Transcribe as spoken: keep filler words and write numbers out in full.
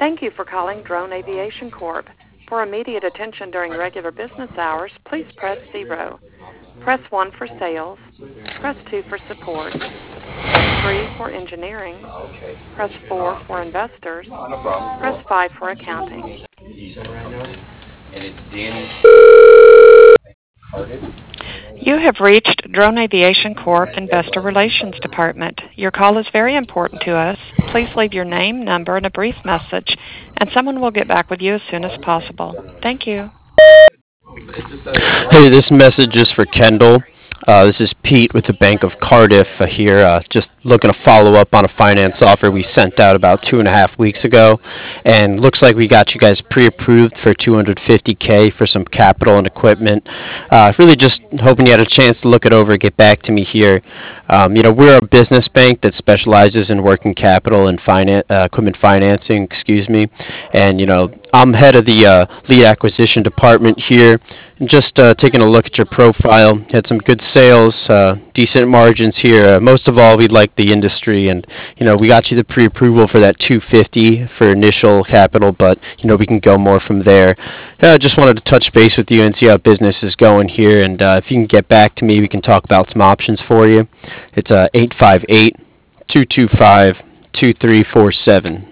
Thank you for calling Drone Aviation Corp. For immediate attention during regular business hours, please press zero. Press one for sales. Press two for support. Press three for engineering. Press four for investors. Press five for accounting. And it's Danny. You have reached Drone Aviation Corp. Investor Relations Department. Your call is very important to us. Please leave your name, number, and a brief message, and someone will get back with you as soon as possible. Thank you. Hey, this message is for Kendall. Uh, this is Pete with the Bank of Cardiff uh, here, uh, just looking to follow up on a finance offer we sent out about two and a half weeks ago. And looks like we got you guys pre-approved for two hundred fifty K for some capital and equipment. Uh, really just hoping you had a chance to look it over and get back to me here. Um, you know, we're a business bank that specializes in working capital and finan- uh, equipment financing, excuse me. And, you know, I'm head of the uh, lead acquisition department here. Just uh, taking a look at your profile, had some good sales, uh, decent margins here. Uh, most of all, we like the industry, and you know we got you the pre-approval for that two hundred fifty for initial capital, but you know we can go more from there. I uh, just wanted to touch base with you and see how business is going here, and uh, if you can get back to me, we can talk about some options for you. It's uh, eight five eight, two two five, two three four seven.